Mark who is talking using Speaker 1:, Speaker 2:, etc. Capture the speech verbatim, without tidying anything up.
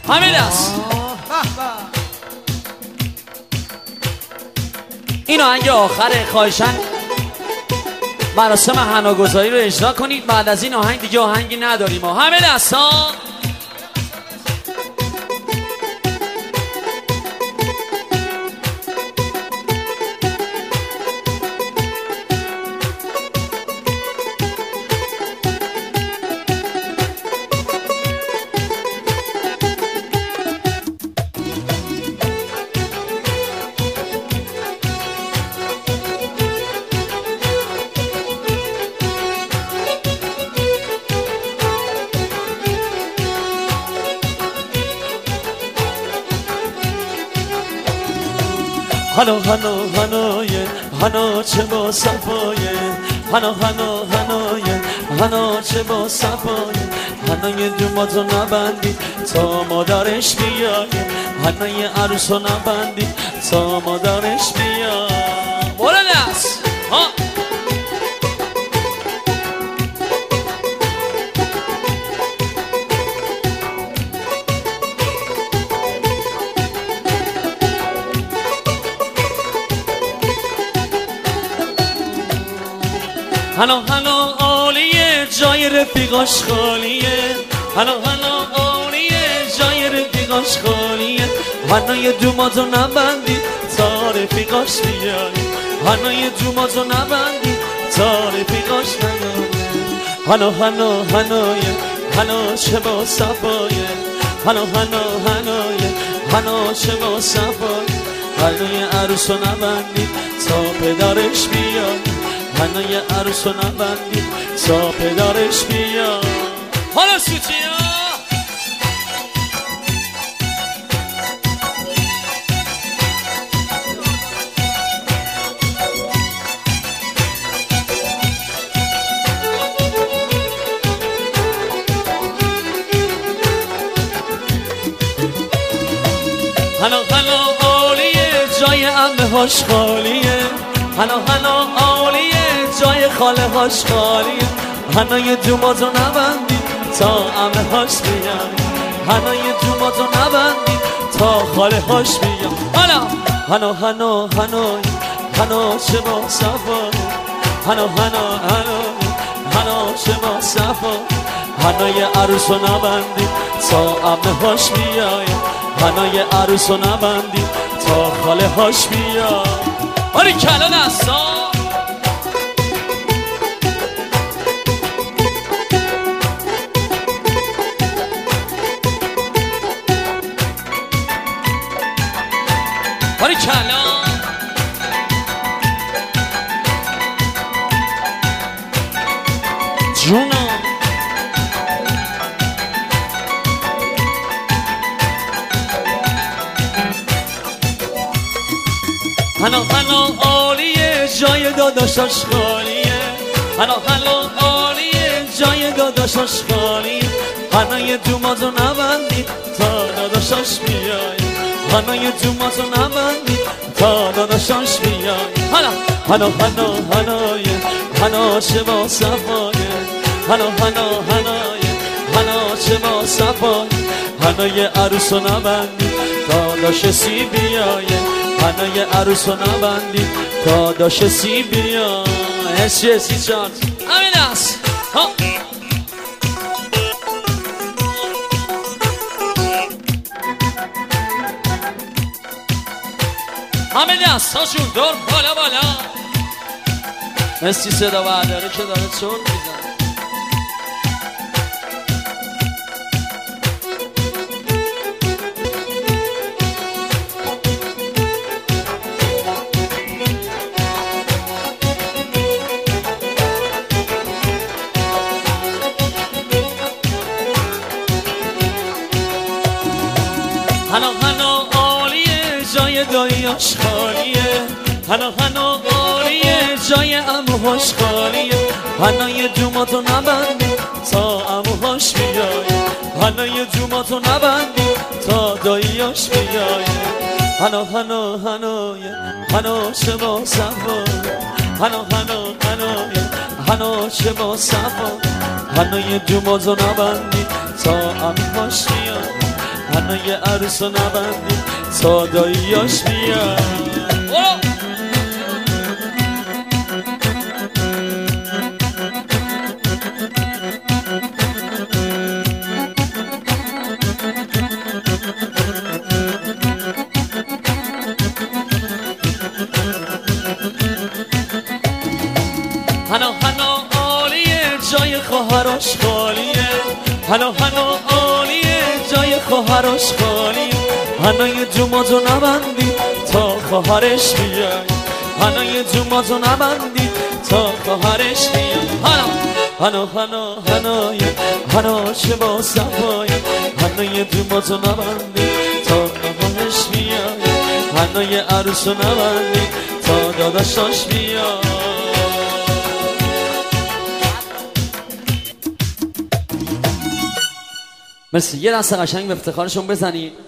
Speaker 1: همین است. این آهنگ آخره، خواهشاً مراسم حناگذاری رو اجرا کنید. بعد از این آهنگ دیگه آهنگی نداریم. همین است ها.
Speaker 2: هنو هنو هنویه هنو چه با صفایه هنو هنو هنویه هنو چه با صفایه هنوی دوماتو نبندی تا مادرش بیایه هنوی عروسو نبندی تا مادرش بیایه
Speaker 1: برو دست ها.
Speaker 2: هنو هنو عالیه جای رفیقاش خالیه هنو هنو عالیه جای رفیقاش خالیه هنوی دوماتو نبندی تا رفیقاش بیایی هنوی دوماتو نبندی تا رفیقاش نیایی هنو هنو هنویه هنو چه با صفایه هنو هنو هنویه هنو چه با صفایه هنوی عروسو نبندی تا پدرش بیایی هنوی عروسو نبندی تا پدرش بیاد.
Speaker 1: حالا سوچیا
Speaker 2: هنو هنو عالیه جای عمه هاش خالیه هنو هنو عالیه جای خاله هاش خالیه هنوی دوماتو نبندی تا عمه هاش بیان هنوی دوماتو نبندی تا خاله هاش بیان
Speaker 1: حالا
Speaker 2: هنو هنو هنوی هنو چه با صفا هنو هنو هنوی هنو چه با صفا هنوی عروسو نبندی تا عمه هاش بیای هنوی عروسو نبندی تا خاله هاش بیای.
Speaker 1: آری کلان هستا آری کلان
Speaker 2: جونم هنو هنو عالیه جای داداشاش خالیه هنو هنو عالیه جای داداشاش خالیه هنوی دوماتو نبندی تا داداشاش بیای هنوی دوماتو نبندی تا داداشاش بیای
Speaker 1: حالا
Speaker 2: هنو هنو هنویه هنو چه با صفایه هنو هنو هنویه هنو چه با صفایه هنوی عروسو نبندی تا داش سی بیایه هنوی عروسو نبندی تا داش سی بیایه. اسی اسی چارت
Speaker 1: همین است ها. همین است هاشون دور بالا بالا
Speaker 2: مثل صدا برداره که داره چون میزن. هنو هنو عالیه جای داییاش خالیه هنو هنو عالیه جای عموهاش خالیه هنوی دوماتو نبندی تا عموهاش بیای هنوی دوماتو نبندی تا داییاش بیای هنو هنو هنویه هنو چه با صفا هنو هنو هنویه هنو چه با صفا هنوی دوماتو نبندی تا عموهاش بیای هنای عروس و نبندی تا داییاش بیاد. هنو هنو عالیه جای خواهرش خالیه، هنو هنو عالیه جای خواهرش خالیه. هنوی جوماتو نبندی تا خواهرش بیای، هنوی جوماتو نبندی تا خواهرش بیای. هنو هنو هنو هنوی هنو چه با صفای، هنوی جوماتو نبندی تا خواهرش بیای، هنوی عروسو نبندی تا داداشاش بیای.
Speaker 1: مرسی. یه دست قشنگ به افتخارشون بزنید.